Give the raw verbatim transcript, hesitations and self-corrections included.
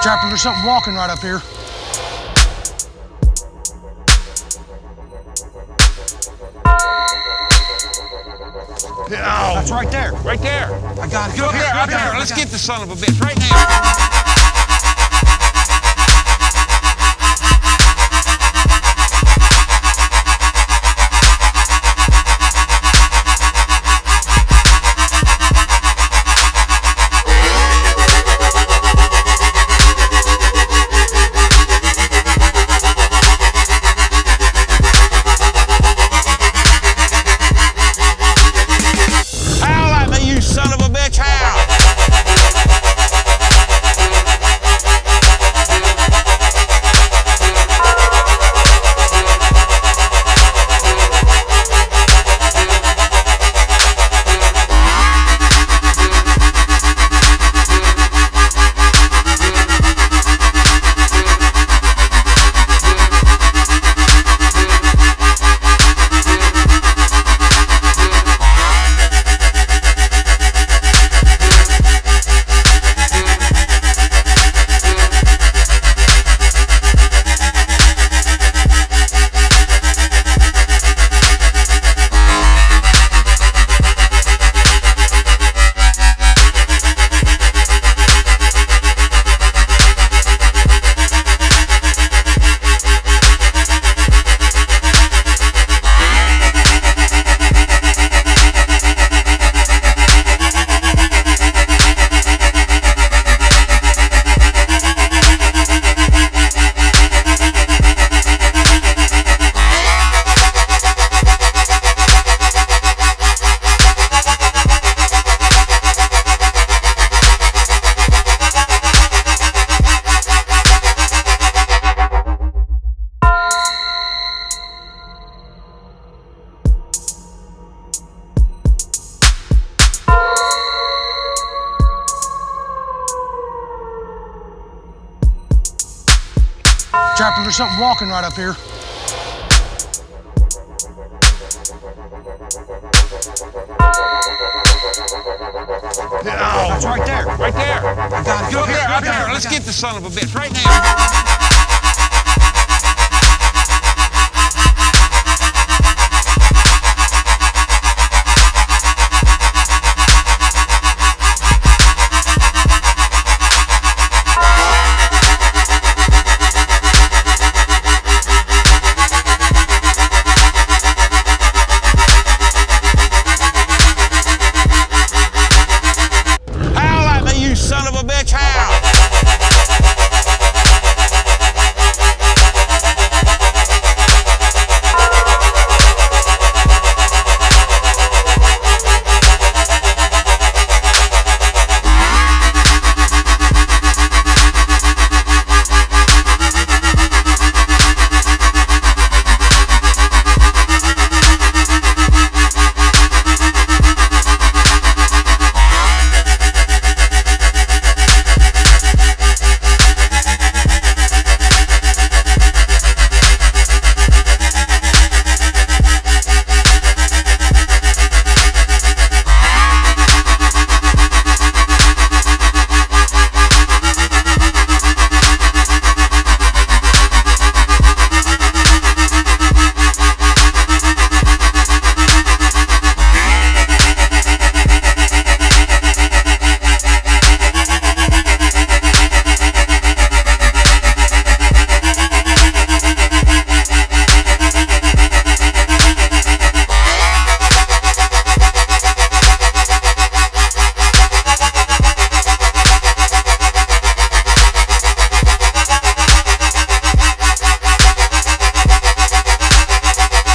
Trapper, there's something walking right up here. Oh, That's right there. right there. I got it. Get up Here, there, I up got there. it. Let's I got get the son of a bitch right now. Son of a bitch, how? Trapper, there's something walking right up here. Oh, That's right there. right there. I got it. Get up there, up there. Let's get the son of a bitch right now.